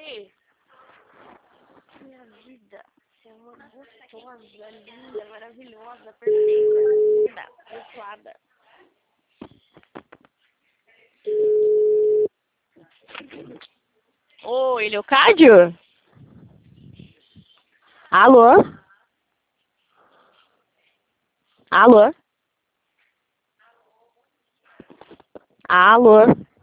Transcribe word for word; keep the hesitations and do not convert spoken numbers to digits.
quê? Minha vida. Você é uma gostosa, linda, maravilhosa, perfeita, linda, abençoada. Oi, Leocádio? Alô? Alô? Alô?